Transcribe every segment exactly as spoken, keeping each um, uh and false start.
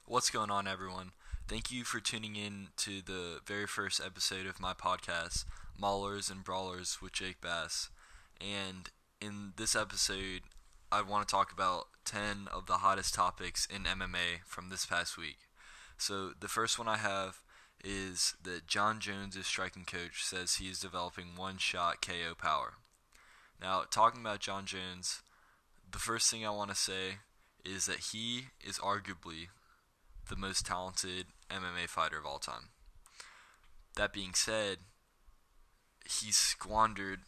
What's going on, everyone? Thank you for tuning in to the very first episode of my podcast, Maulers and Brawlers with Jake Bass. And in this episode, I want to talk about ten of the hottest topics in M M A from this past week. So, the first one I have is that John Jones' striking coach says he is developing one shot K O power. Now, talking about John Jones, the first thing I want to say is that he is arguably the most talented M M A fighter of all time. That being said, he squandered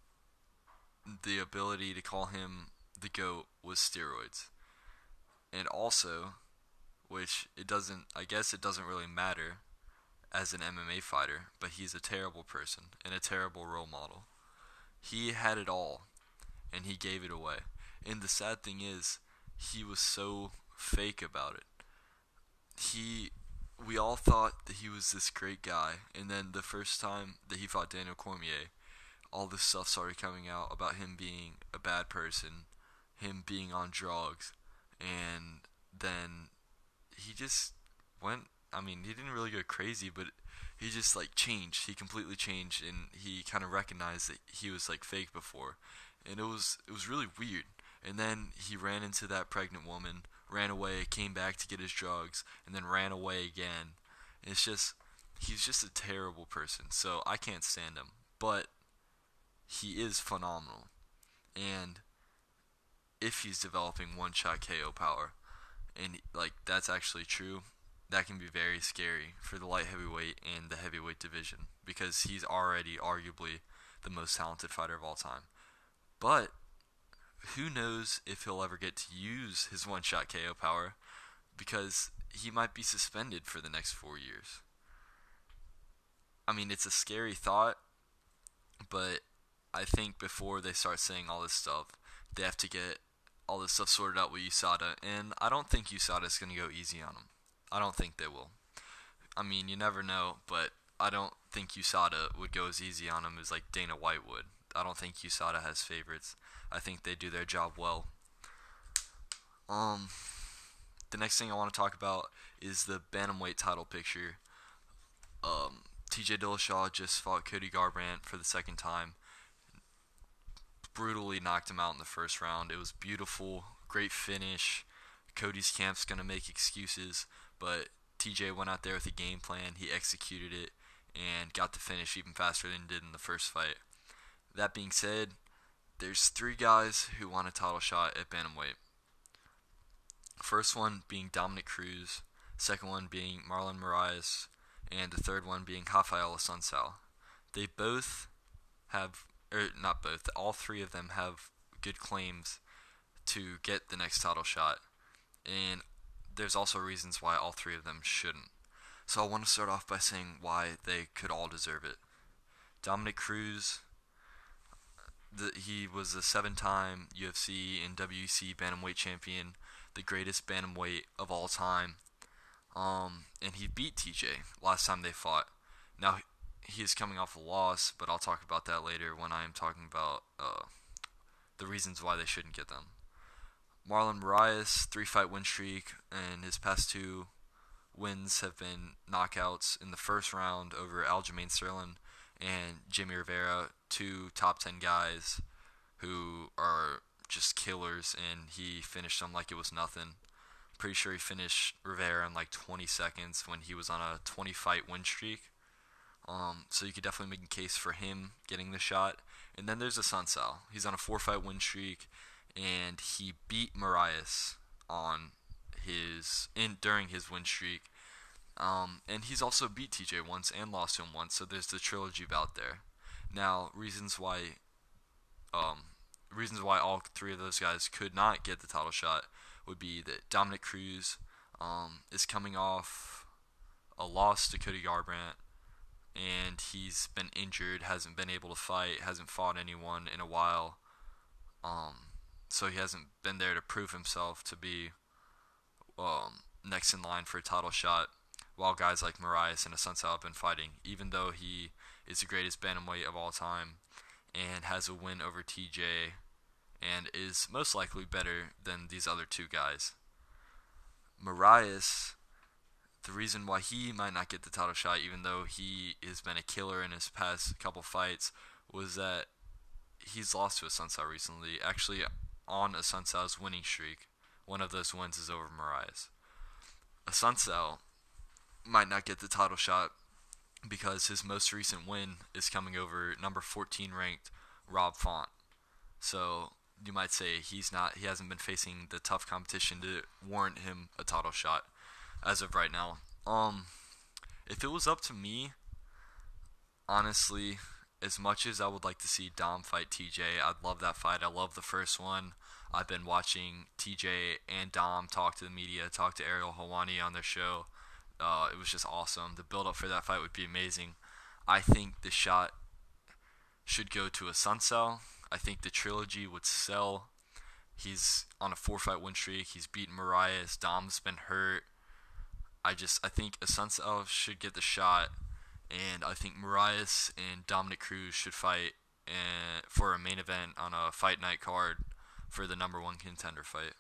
the ability to call him the GOAT with steroids. And also, which it doesn't, I guess it doesn't really matter as an M M A fighter, but he's a terrible person and a terrible role model. He had it all, and he gave it away. And the sad thing is, he was so fake about it. He, we all thought that he was this great guy, and then the first time that he fought Daniel Cormier, all this stuff started coming out about him being a bad person, him being on drugs, and then he just went, I mean, he didn't really go crazy, but he just, like, changed. He completely changed, and he kind of recognized that he was, like, fake before, and it was, it was really weird. And then he ran into that pregnant woman, ran away, came back to get his drugs, and then ran away again. And it's just, he's just a terrible person, so I can't stand him. But he is phenomenal. And if he's developing one-shot K O power, and, like, that's actually true, that can be very scary for the light heavyweight and the heavyweight division, because he's already arguably the most talented fighter of all time. But who knows if he'll ever get to use his one-shot K O power, because he might be suspended for the next four years. I mean, it's a scary thought, but I think before they start saying all this stuff, they have to get all this stuff sorted out with U S A D A, and I don't think U S A D A is going to go easy on him. I don't think they will. I mean, you never know, but I don't think U S A D A would go as easy on him as, like, Dana White would. I don't think U S A D A has favorites. I think they do their job well. Um, the next thing I want to talk about is the bantamweight title picture. Um, T J Dillashaw just fought Cody Garbrandt for the second time. Brutally knocked him out in the first round. It was beautiful, great finish. Cody's camp's gonna make excuses, but T J went out there with a game plan. He executed it and got the finish even faster than he did in the first fight. That being said, there's three guys who want a title shot at bantamweight. First one being Dominick Cruz, second one being Marlon Moraes, and the third one being Rafael Assunção. They both have, or not both, all three of them have good claims to get the next title shot, and there's also reasons why all three of them shouldn't. So I want to start off by saying why they could all deserve it. Dominick Cruz, The, he was a seven-time U F C and W E C bantamweight champion, the greatest bantamweight of all time. Um, and he beat T J last time they fought. Now, he is coming off a loss, but I'll talk about that later when I am talking about uh, the reasons why they shouldn't get them. Marlon Moraes, three-fight win streak, and his past two wins have been knockouts in the first round over Aljamain Sterling and Jimmy Rivera, two top ten guys who are just killers, and he finished them like it was nothing. Pretty sure he finished Rivera in like twenty seconds when he was on a twenty-fight win streak. Um, so you could definitely make a case for him getting the shot. And then there's Assunção. He's on a four-fight win streak, and he beat Moraes on his in during his win streak. Um, and he's also beat T J once and lost to him once, so there's the trilogy bout there. Now, reasons why, um, reasons why all three of those guys could not get the title shot would be that Dominick Cruz, um, is coming off a loss to Cody Garbrandt, and he's been injured, hasn't been able to fight, hasn't fought anyone in a while, um, so he hasn't been there to prove himself to be, um, next in line for a title shot, while guys like Moraes and Assunção have been fighting, even though he is the greatest bantamweight of all time and has a win over T J and is most likely better than these other two guys. Moraes the reason why he might not get the title shot, even though he has been a killer in his past couple fights, was that he's lost to Assunção recently. Actually, on Assunção's winning streak, one of those wins is over Moraes. Assunção might not get the title shot because his most recent win is coming over number fourteen ranked Rob Font. So you might say he's not he hasn't been facing the tough competition to warrant him a title shot as of right now. Um if it was up to me, honestly, as much as I would like to see Dom fight T J, I'd love that fight. I love the first one. I've been watching T J and Dom talk to the media, talk to Ariel Helwani on their show. Uh, it was just awesome. The build-up for that fight would be amazing. I think the shot should go to Assunção. I think the trilogy would sell. He's on a four-fight win streak. He's beaten Moraes. Dom's been hurt. I just I think Assunção should get the shot, and I think Moraes and Dominic Cruz should fight uh, for a main event on a fight night card for the number one contender fight.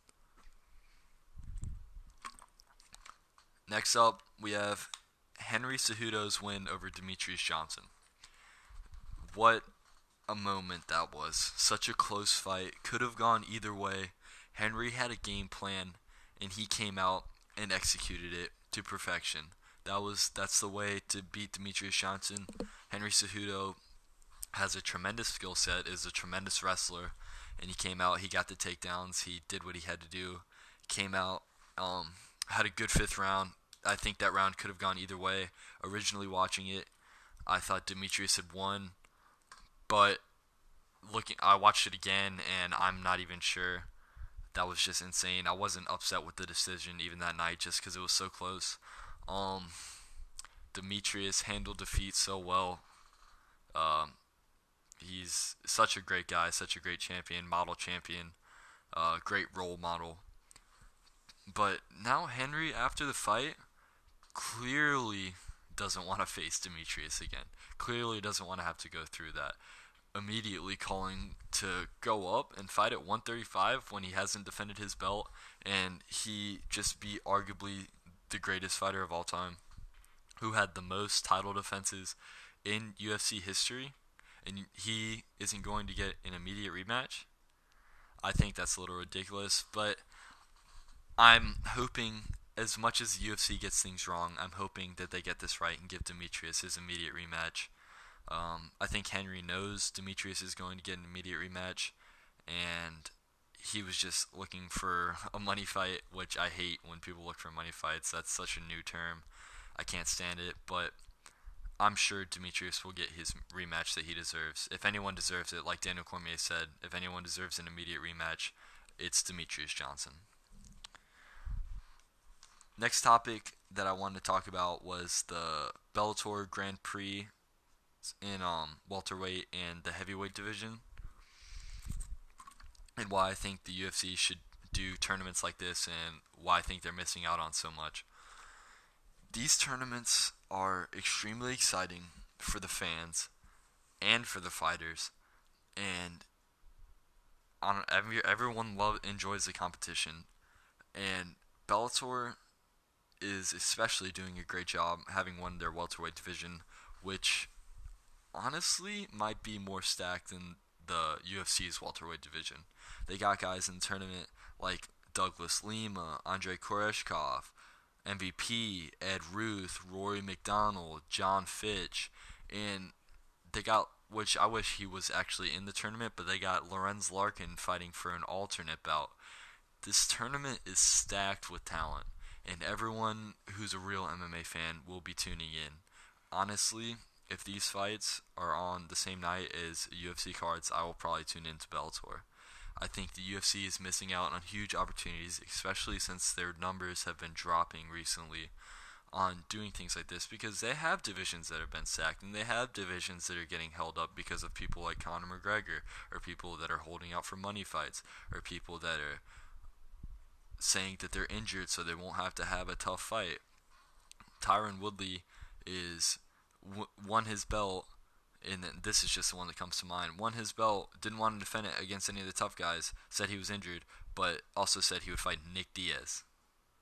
Next up, we have Henry Cejudo's win over Demetrious Johnson. What a moment that was. Such a close fight. Could have gone either way. Henry had a game plan, and he came out and executed it to perfection. That was that's the way to beat Demetrious Johnson. Henry Cejudo has a tremendous skill set, is a tremendous wrestler, and he came out, he got the takedowns, he did what he had to do, came out, um, had a good fifth round. I think that round could have gone either way. Originally watching it, I thought Demetrious had won, but looking, I watched it again, and I'm not even sure. That was just insane. I wasn't upset with the decision even that night just because it was so close. Um, Demetrious handled defeat so well. Um, he's such a great guy, such a great champion, model champion, uh, great role model. But now Henry, after the fight, clearly doesn't want to face Demetrious again. Clearly doesn't want to have to go through that. Immediately calling to go up and fight at one thirty-five when he hasn't defended his belt, and he just beat arguably the greatest fighter of all time, who had the most title defenses in U F C history, and he isn't going to get an immediate rematch. I think that's a little ridiculous, but I'm hoping, as much as the U F C gets things wrong, I'm hoping that they get this right and give Demetrious his immediate rematch. Um, I think Henry knows Demetrious is going to get an immediate rematch, and he was just looking for a money fight, which I hate when people look for money fights. That's such a new term. I can't stand it, but I'm sure Demetrious will get his rematch that he deserves. If anyone deserves it, like Daniel Cormier said, if anyone deserves an immediate rematch, it's Demetrious Johnson. Next topic that I wanted to talk about was the Bellator Grand Prix in um, welterweight and the heavyweight division, and why I think the U F C should do tournaments like this and why I think they're missing out on so much. These tournaments are extremely exciting for the fans and for the fighters, and on every, everyone love, enjoys the competition, and Bellator is especially doing a great job having won their welterweight division, which honestly might be more stacked than the U F C's welterweight division. They got guys in the tournament like Douglas Lima, Andrei Koreshkov, M V P, Ed Ruth, Rory McDonald, John Fitch, and they got, which I wish he was actually in the tournament, but they got Lorenz Larkin fighting for an alternate bout. This tournament is stacked with talent, and everyone who's a real M M A fan will be tuning in. Honestly, if these fights are on the same night as U F C cards, I will probably tune into Bellator. I think the U F C is missing out on huge opportunities, especially since their numbers have been dropping recently on doing things like this, because they have divisions that have been sacked, and they have divisions that are getting held up because of people like Conor McGregor, or people that are holding out for money fights, or people that are saying that they're injured so they won't have to have a tough fight. Tyron Woodley is w- won his belt, and this is just the one that comes to mind, won his belt, didn't want to defend it against any of the tough guys, said he was injured, but also said he would fight Nick Diaz.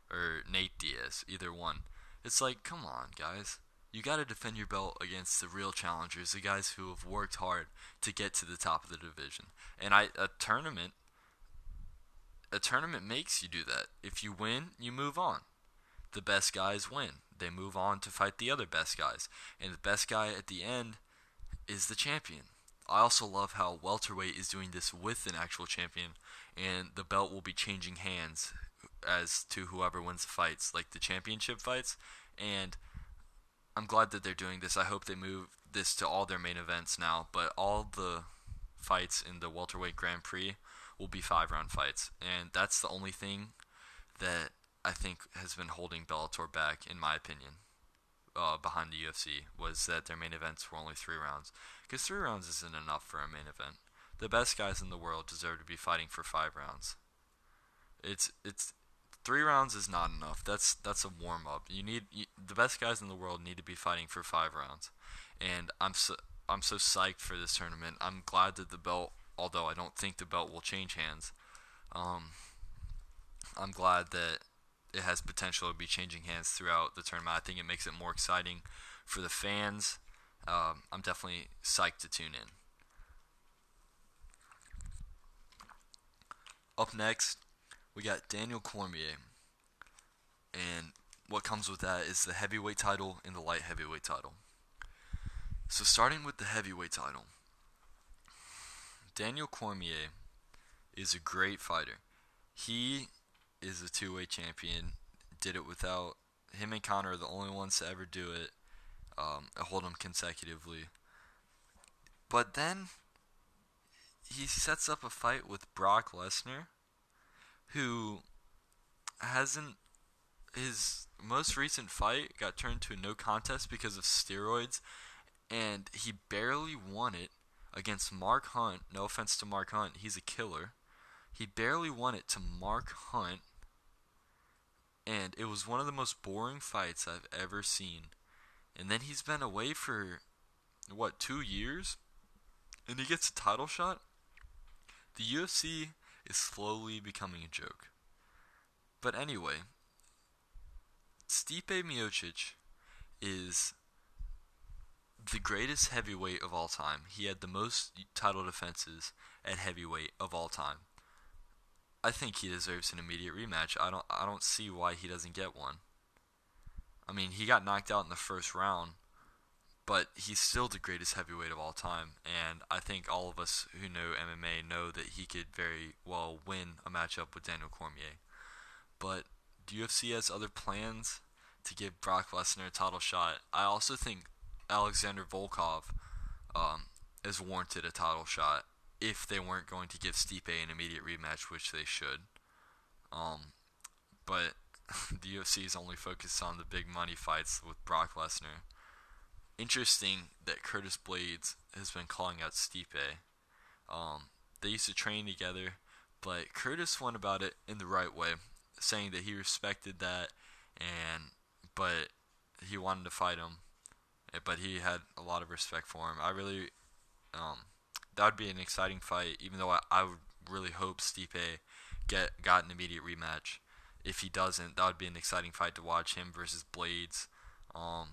or Nate Diaz, either one. It's like, come on, guys. You got to defend your belt against the real challengers, the guys who have worked hard to get to the top of the division. And I a tournament a tournament makes you do that. If you win, you move on. The best guys win. They move on to fight the other best guys. And the best guy at the end is the champion. I also love how welterweight is doing this with an actual champion, and the belt will be changing hands as to whoever wins the fights, like the championship fights. And I'm glad that they're doing this. I hope they move this to all their main events now, but all the fights in the welterweight Grand Prix will be five-round fights, and that's the only thing that I think has been holding Bellator back, in my opinion, uh, behind the U F C, was that their main events were only three rounds. Because three rounds isn't enough for a main event. The best guys in the world deserve to be fighting for five rounds. It's it's three rounds is not enough. That's that's a warm up. You need you, the best guys in the world need to be fighting for five rounds, and I'm so I'm so psyched for this tournament. I'm glad that the belt, although I don't think the belt will change hands, um, I'm glad that it has potential to be changing hands throughout the tournament. I think it makes it more exciting for the fans. Um, I'm definitely psyched to tune in. Up next, we got Daniel Cormier. And what comes with that is the heavyweight title and the light heavyweight title. So starting with the heavyweight title, Daniel Cormier is a great fighter. He is a two-way champion. Did it without him and Conor are the only ones to ever do it. Um, hold them consecutively. But then he sets up a fight with Brock Lesnar, who hasn't. His most recent fight got turned to a no contest because of steroids, and he barely won it against Mark Hunt. No offense to Mark Hunt, he's a killer. He barely won it to Mark Hunt, and it was one of the most boring fights I've ever seen. And then he's been away for, what, two years? And he gets a title shot? The U F C is slowly becoming a joke. But anyway, Stipe Miocic is the greatest heavyweight of all time. He had the most title defenses at heavyweight of all time. I think he deserves an immediate rematch. I don't I don't see why he doesn't get one. I mean, he got knocked out in the first round, but he's still the greatest heavyweight of all time. And I think all of us who know M M A know that he could very well win a matchup with Daniel Cormier. But the U F C has other plans to give Brock Lesnar a title shot. I also think Alexander Volkov um, is warranted a title shot if they weren't going to give Stipe an immediate rematch, which they should. Um, but the U F C is only focused on the big money fights with Brock Lesnar. Interesting that Curtis Blades has been calling out Stipe. Um, they used to train together, but Curtis went about it in the right way, saying that he respected that, and but he wanted to fight him, but he had a lot of respect for him. I really, um, that would be an exciting fight, even though I, I would really hope Stipe get got an immediate rematch. If he doesn't, that would be an exciting fight to watch, him versus Blades. Um,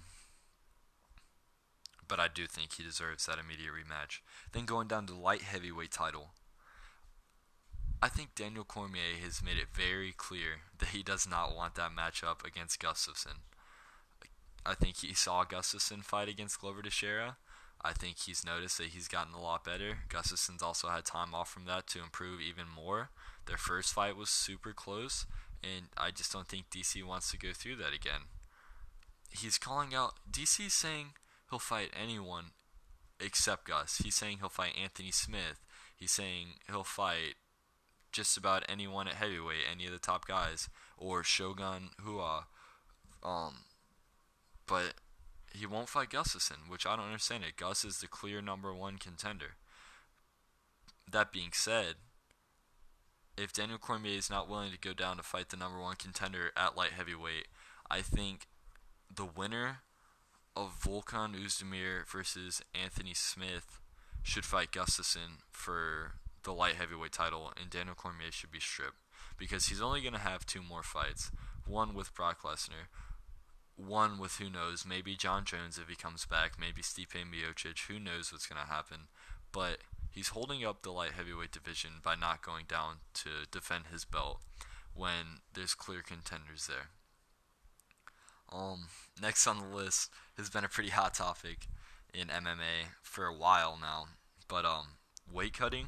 but I do think he deserves that immediate rematch. Then going down to the light heavyweight title, I think Daniel Cormier has made it very clear that he does not want that matchup against Gustafsson. I think he saw Gustafsson fight against Glover Teixeira. I think he's noticed that he's gotten a lot better. Gustafsson's also had time off from that to improve even more. Their first fight was super close, and I just don't think D C wants to go through that again. He's calling out, D C's saying he'll fight anyone except Gus. He's saying he'll fight Anthony Smith. He's saying he'll fight just about anyone at heavyweight, any of the top guys, or Shogun Rua. Um, but he won't fight Gustafsson, which I don't understand it. Gus is the clear number one contender. That being said, if Daniel Cormier is not willing to go down to fight the number one contender at light heavyweight, I think the winner of Volkan Oezdemir versus Anthony Smith should fight Gustafsson for the light heavyweight title, and Daniel Cormier should be stripped, because he's only going to have two more fights. one with Brock Lesnar, one with who knows, maybe John Jones if he comes back, maybe Stipe Miocic, who knows what's going to happen. But he's holding up the light heavyweight division by not going down to defend his belt when there's clear contenders there. Um, next on the list has been a pretty hot topic in M M A for a while now, but um, weight cutting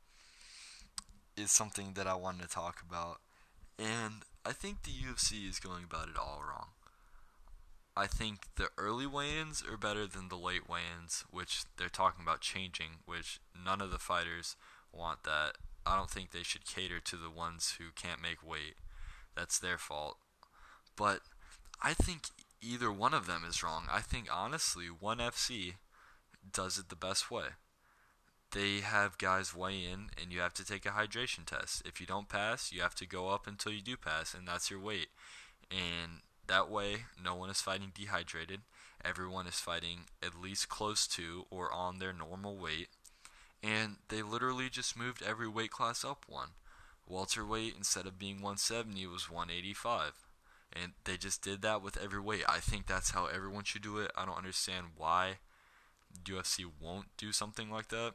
is something that I wanted to talk about, and I think the U F C is going about it all wrong. I think the early weigh-ins are better than the late weigh-ins, which they're talking about changing, which none of the fighters want that. I don't think they should cater to the ones who can't make weight. That's their fault. But I think either one of them is wrong. I think, honestly, ONE F C does it the best way. They have guys weigh in, and you have to take a hydration test. If you don't pass, you have to go up until you do pass, and that's your weight. And that way, no one is fighting dehydrated. Everyone is fighting at least close to or on their normal weight. And they literally just moved every weight class up one. Welterweight, instead of being one seventy, was one eighty-five. And they just did that with every weight. I think that's how everyone should do it. I don't understand why U F C won't do something like that.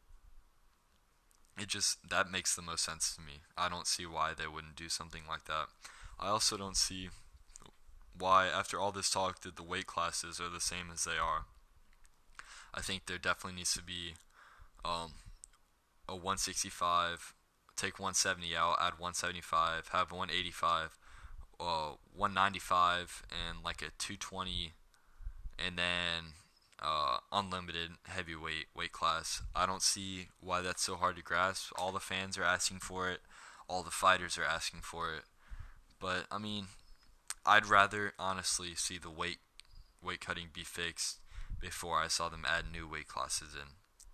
It just, that makes the most sense to me. I don't see why they wouldn't do something like that. I also don't see why, after all this talk, that the weight classes are the same as they are. I think there definitely needs to be um, a one sixty-five, take one seventy out, add one seventy-five, have one eighty-five, uh, one ninety-five, and like a two twenty, and then uh, unlimited heavyweight weight class. I don't see why that's so hard to grasp. All the fans are asking for it. All the fighters are asking for it. But, I mean, I'd rather, honestly, see the weight weight cutting be fixed before I saw them add new weight classes in.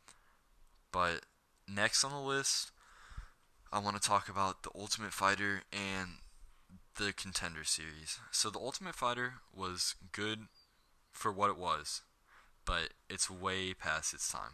But next on the list, I want to talk about The Ultimate Fighter and the Contender Series. So The Ultimate Fighter was good for what it was, but it's way past its time.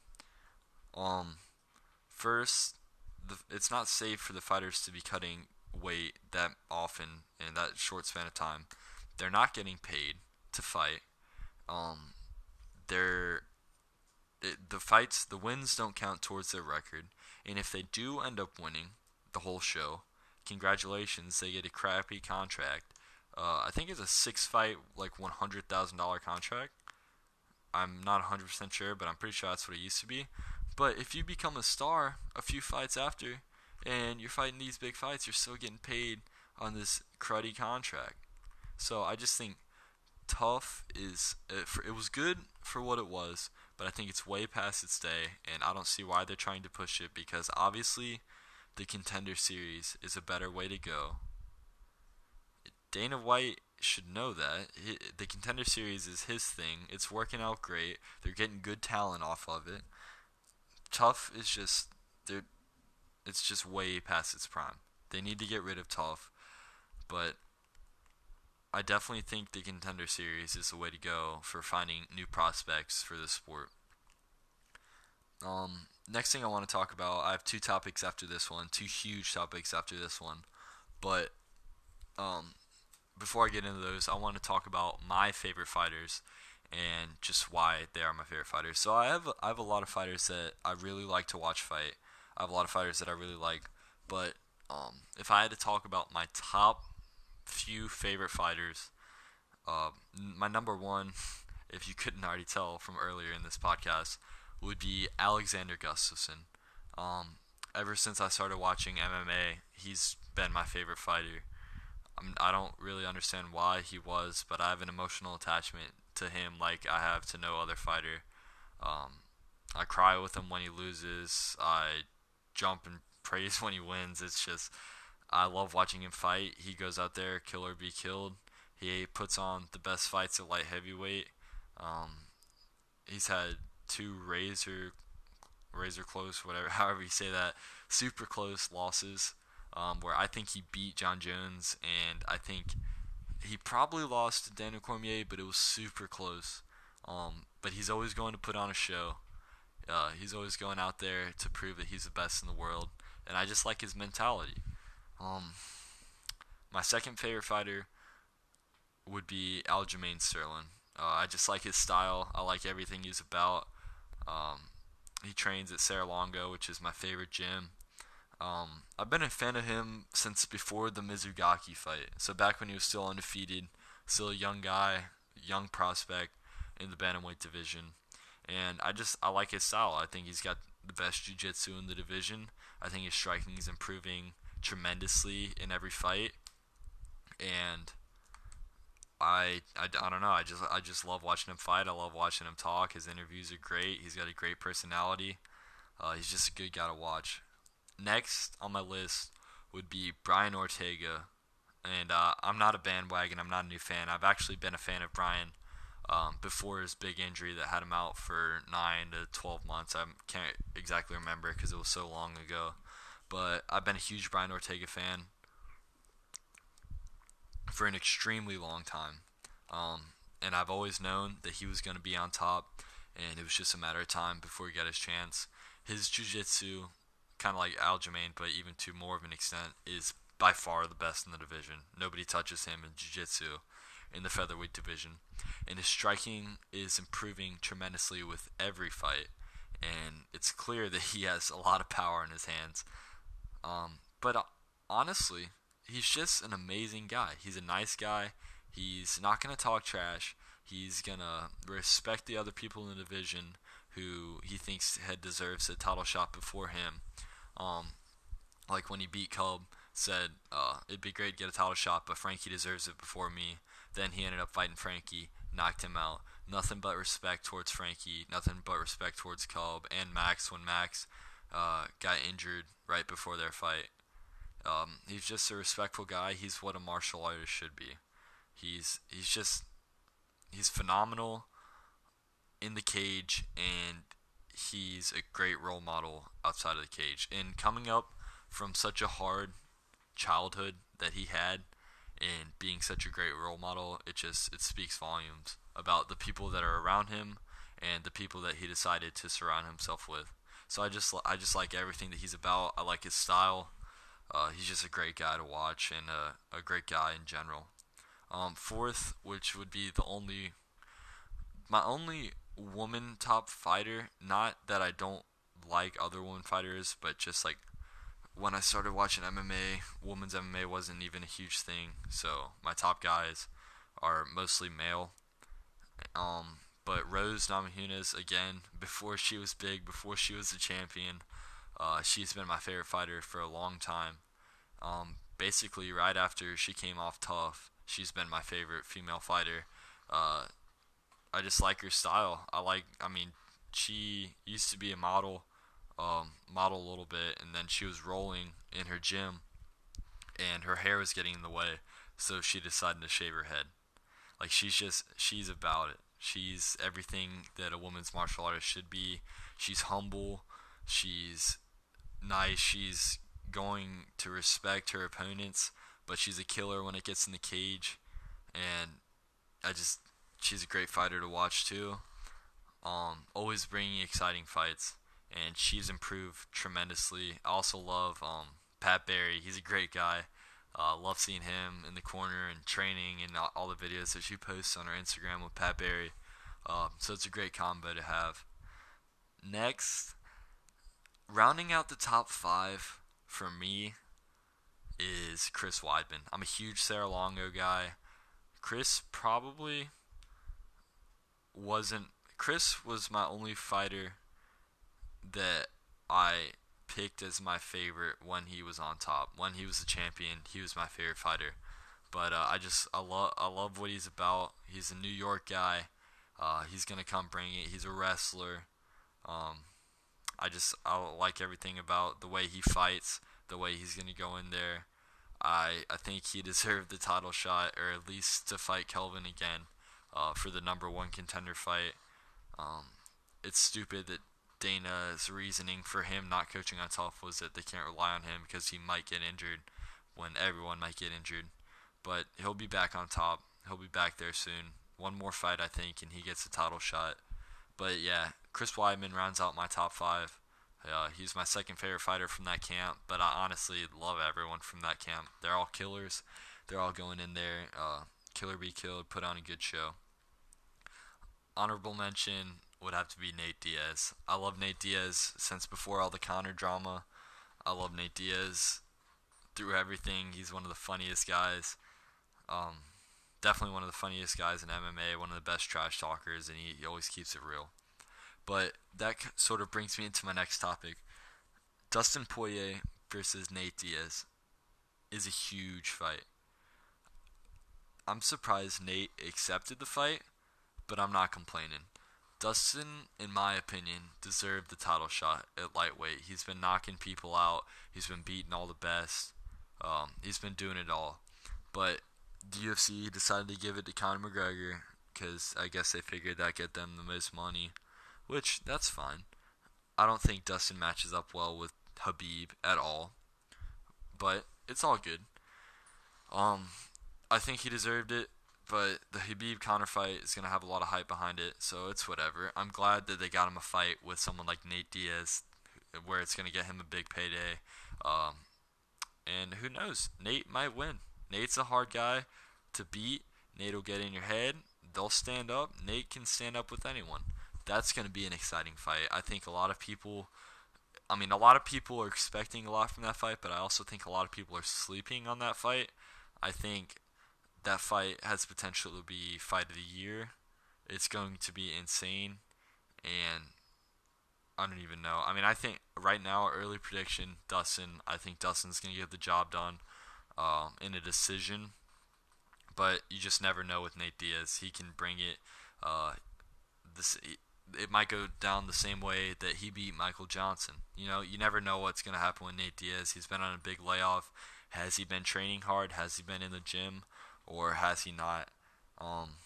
Um, first, the, it's not safe for the fighters to be cutting weight that often in that short span of time. They're not getting paid to fight. Um, they're it, the fights, the wins don't count towards their record, and if they do end up winning the whole show, congratulations, they get a crappy contract. Uh, I think it's a six-fight, like one hundred thousand dollars contract. I'm not one hundred percent sure, but I'm pretty sure that's what it used to be. But if you become a star a few fights after, and you're fighting these big fights, you're still getting paid on this cruddy contract. So I just think Tough is, it, for, it was good for what it was, but I think it's way past its day, and I don't see why they're trying to push it, because obviously the Contender Series is a better way to go. Dana White should know that. He, the Contender Series is his thing. It's working out great. They're getting good talent off of it. Tough is just, they're, it's just way past its prime. They need to get rid of Tough, but I definitely think the Contender Series is the way to go for finding new prospects for the sport. Um, next thing I want to talk about, I have two topics after this one, two huge topics after this one, but um, before I get into those, I want to talk about my favorite fighters and just why they are my favorite fighters. So I have I have a lot of fighters that I really like to watch fight. I have a lot of fighters that I really like, but um, if I had to talk about my top few favorite fighters, uh, my number one, if you couldn't already tell from earlier in this podcast, would be Alexander Gustafsson. Um, ever since I started watching M M A, he's been my favorite fighter. I'm, I don't really understand why he was, but I have an emotional attachment to him like I have to no other fighter. Um, I cry with him when he loses. I jump and praise when he wins. It's just, I love watching him fight. He goes out there, kill or be killed. He puts on the best fights at light heavyweight. Um, he's had two razor, razor close, whatever, however you say that, super close losses, um, where I think he beat John Jones, and I think he probably lost to Daniel Cormier, but it was super close. Um, but he's always going to put on a show. Uh, he's always going out there to prove that he's the best in the world, and I just like his mentality. Um, my second favorite fighter would be Aljamain Sterling. Uh, I just like his style. I like everything he's about. Um, he trains at Serra-Longo, which is my favorite gym. Um, I've been a fan of him since before the Mizugaki fight. So back when he was still undefeated, still a young guy, young prospect in the bantamweight division. And I just I like his style. I think he's got the best jiu-jitsu in the division. I think his striking is improving tremendously in every fight. And I, I, I don't know. I just I just love watching him fight. I love watching him talk. His interviews are great. He's got a great personality. Uh, he's just a good guy to watch. Next on my list would be Brian Ortega. And uh, I'm not a bandwagon. I'm not a new fan. I've actually been a fan of Brian um, before his big injury that had him out for nine to twelve months. I can't exactly remember because it was so long ago. But I've been a huge Brian Ortega fan for an extremely long time. Um, and I've always known that he was going to be on top, and it was just a matter of time before he got his chance. His jiu-jitsu, kind of like Aljamain, but even to more of an extent, is by far the best in the division. Nobody touches him in jiu-jitsu in the featherweight division. And his striking is improving tremendously with every fight, and it's clear that he has a lot of power in his hands. Um, but uh, honestly, he's just an amazing guy. He's a nice guy. He's not going to talk trash. He's going to respect the other people in the division who he thinks had deserves a title shot before him. Um, like when he beat Cub, said uh, it'd be great to get a title shot, but Frankie deserves it before me. Then he ended up fighting Frankie, knocked him out. Nothing but respect towards Frankie. Nothing but respect towards Cub and Max when Max uh, got injured right before their fight. Um, he's just a respectful guy. He's what a martial artist should be. He's he's just he's phenomenal in the cage, and he's a great role model outside of the cage. And coming up from such a hard childhood that he had, and being such a great role model, it just it speaks volumes about the people that are around him and the people that he decided to surround himself with. So I just I just like everything that he's about. I like his style. Uh, he's just a great guy to watch, and a, a great guy in general. Um, fourth, which would be the only, my only woman top fighter, not that I don't like other women fighters, but just like when I started watching M M A, women's M M A wasn't even a huge thing, so my top guys are mostly male. Um, but Rose Namajunas, again, before she was big, before she was a champion, Uh, she's been my favorite fighter for a long time. Um, basically, right after she came off Tough, she's been my favorite female fighter. Uh, I just like her style. I like, I mean, she used to be a model, um, model a little bit, and then she was rolling in her gym, and her hair was getting in the way, so she decided to shave her head. Like, she's just, she's about it. She's everything that a woman's martial artist should be. She's humble. She's nice. She's going to respect her opponents, but she's a killer when it gets in the cage. And I just, she's a great fighter to watch too. Um, always bringing exciting fights, and she's improved tremendously. I also love um, Pat Barry. He's a great guy. Uh, love seeing him in the corner and training and all the videos that she posts on her Instagram with Pat Barry. Uh, so it's a great combo to have. Next, rounding out the top five for me is Chris Weidman. I'm a huge Serra-Longo guy. Chris probably wasn't... Chris was my only fighter that I picked as my favorite when he was on top. When he was the champion, he was my favorite fighter. But uh, I just I love I love what he's about. He's a New York guy. Uh, he's gonna come bring it. He's a wrestler. Um, I just I like everything about the way he fights, the way he's gonna go in there. I I think he deserved the title shot, or at least to fight Kelvin again, uh, for the number one contender fight. Um, it's stupid that Dana's reasoning for him not coaching on Tough was that they can't rely on him because he might get injured when everyone might get injured. But he'll be back on top. He'll be back there soon. One more fight, I think, and he gets a title shot. But yeah, Chris Weidman rounds out my top five. Uh, he's my second favorite fighter from that camp, but I honestly love everyone from that camp. They're all killers. They're all going in there, uh, kill or be killed, put on a good show. Honorable mention would have to be Nate Diaz. I love Nate Diaz since before all the Conor drama. I love Nate Diaz through everything. He's one of the funniest guys. Um, definitely one of the funniest guys in M M A, one of the best trash talkers, and he, he always keeps it real. But that sort of brings me into my next topic. Dustin Poirier versus Nate Diaz is a huge fight. I'm surprised Nate accepted the fight, but I'm not complaining. Dustin, in my opinion, deserved the title shot at lightweight. He's been knocking people out. He's been beating all the best. Um, he's been doing it all. But the U F C decided to give it to Conor McGregor because I guess they figured that get them the most money, which that's fine. I don't think Dustin matches up well with Khabib at all, but it's all good. Um, I think he deserved it. But the Khabib-Conor fight is going to have a lot of hype behind it, so it's whatever. I'm glad that they got him a fight with someone like Nate Diaz, where it's going to get him a big payday. Um, and who knows? Nate might win. Nate's a hard guy to beat. Nate will get in your head. They'll stand up. Nate can stand up with anyone. That's going to be an exciting fight. I think a lot of people... I mean, a lot of people are expecting a lot from that fight, but I also think a lot of people are sleeping on that fight. I think... that fight has potential to be fight of the year. It's going to be insane, and I don't even know. I mean, I think right now, early prediction, Dustin. I think Dustin's going to get the job done um, in a decision, but you just never know with Nate Diaz. He can bring it. Uh, this it might go down the same way that he beat Michael Johnson. You know, you never know what's going to happen with Nate Diaz. He's been on a big layoff. Has he been training hard? Has he been in the gym? Or has he not? Um,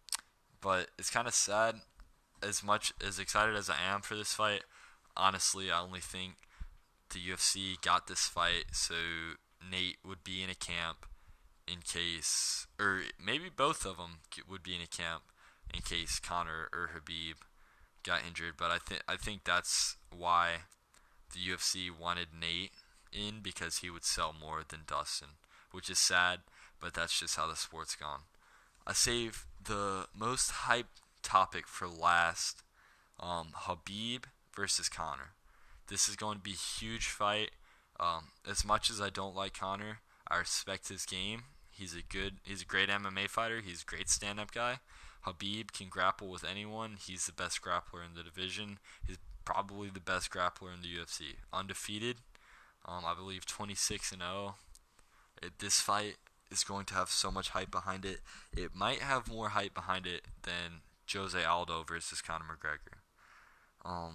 but it's kind of sad. As much as excited as I am for this fight, honestly, I only think the U F C got this fight so Nate would be in a camp in case, or maybe both of them would be in a camp in case Conor or Khabib got injured. But I think I think that's why the U F C wanted Nate in, because he would sell more than Dustin, which is sad. But that's just how the sport's gone. I saved the most hype topic for last. Um, Khabib versus Conor. This is going to be a huge fight. Um, as much as I don't like Conor, I respect his game. He's a good, he's a great M M A fighter. He's a great stand-up guy. Khabib can grapple with anyone. He's the best grappler in the division. He's probably the best grappler in the U F C. Undefeated. Um, I believe twenty-six and oh. It, this fight is going to have so much hype behind it. It might have more hype behind it than Jose Aldo versus Conor McGregor. Um,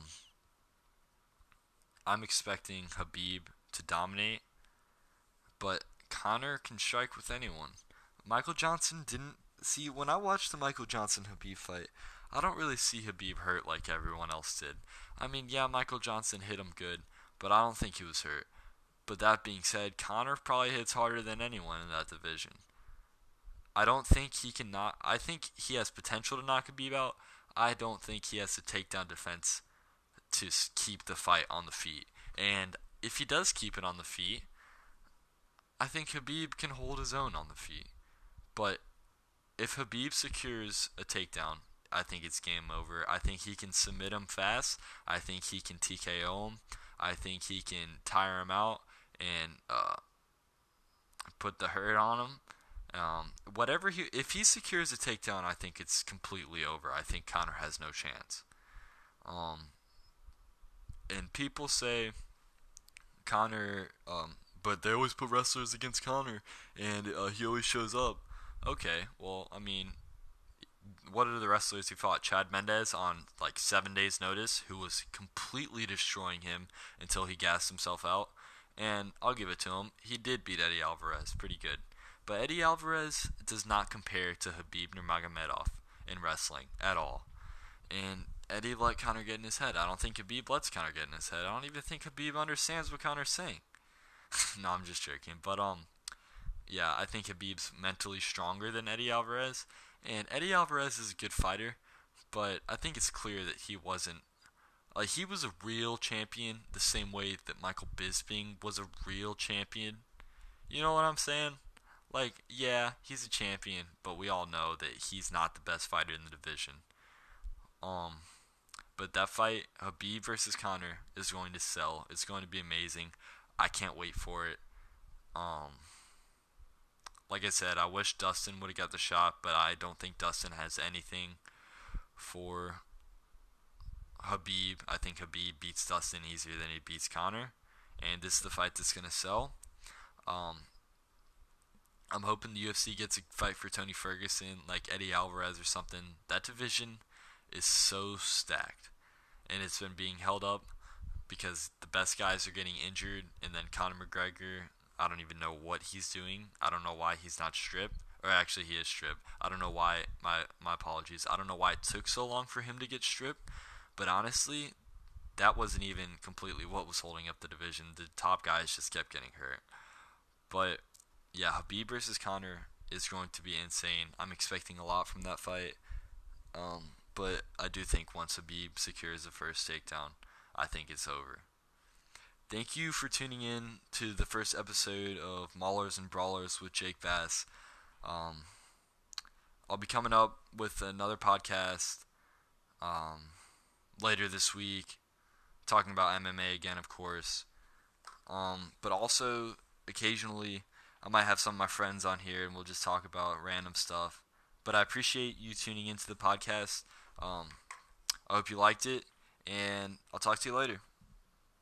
I'm expecting Khabib to dominate, but Conor can strike with anyone. Michael Johnson didn't... See, when I watched the Michael Johnson-Khabib fight, I don't really see Khabib hurt like everyone else did. I mean, yeah, Michael Johnson hit him good, but I don't think he was hurt. But that being said, Conor probably hits harder than anyone in that division. I don't think he can knock... I think he has potential to knock Khabib out. I don't think he has the takedown defense to keep the fight on the feet. And if he does keep it on the feet, I think Khabib can hold his own on the feet. But if Khabib secures a takedown, I think it's game over. I think he can submit him fast. I think he can T K O him. I think he can tire him out and uh, put the hurt on him. Um, whatever he, if he secures a takedown, I think it's completely over. I think Conor has no chance. Um, and people say Conor, um, but they always put wrestlers against Conor, and uh, he always shows up. Okay, well, I mean, what are the wrestlers who fought? Chad Mendes on like seven days' notice, who was completely destroying him until he gassed himself out. And I'll give it to him. He did beat Eddie Alvarez pretty good. But Eddie Alvarez does not compare to Khabib Nurmagomedov in wrestling at all. And Eddie let Conor get in his head. I don't think Khabib lets Conor get in his head. I don't even think Khabib understands what Conor's saying. No, I'm just joking. But, um, yeah, I think Khabib's mentally stronger than Eddie Alvarez. And Eddie Alvarez is a good fighter, but I think it's clear that he wasn't... Like, he was a real champion the same way that Michael Bisping was a real champion. You know what I'm saying? Like, yeah, he's a champion, but we all know that he's not the best fighter in the division. Um, but that fight, Habib versus Conor, is going to sell. It's going to be amazing. I can't wait for it. Um, like I said, I wish Dustin would have got the shot, but I don't think Dustin has anything for Habib. I think Habib beats Dustin easier than he beats Conor, and this is the fight that's gonna sell. Um, I'm hoping the U F C gets a fight for Tony Ferguson, like Eddie Alvarez or something. That division is so stacked, and it's been being held up because the best guys are getting injured, and then Conor McGregor, I don't even know what he's doing. I don't know why he's not stripped. Or actually, he is stripped. I don't know why. My my apologies. I don't know why it took so long for him to get stripped. But honestly, that wasn't even completely what was holding up the division. The top guys just kept getting hurt. But yeah, Habib versus Conor is going to be insane. I'm expecting a lot from that fight. Um, but I do think once Habib secures the first takedown, I think it's over. Thank you for tuning in to the first episode of Maulers and Brawlers with Jake Bass. Um, I'll be coming up with another podcast um, later this week, talking about M M A again, of course. Um, but also, occasionally, I might have some of my friends on here and we'll just talk about random stuff. But I appreciate you tuning into the podcast. Um, I hope you liked it, and I'll talk to you later.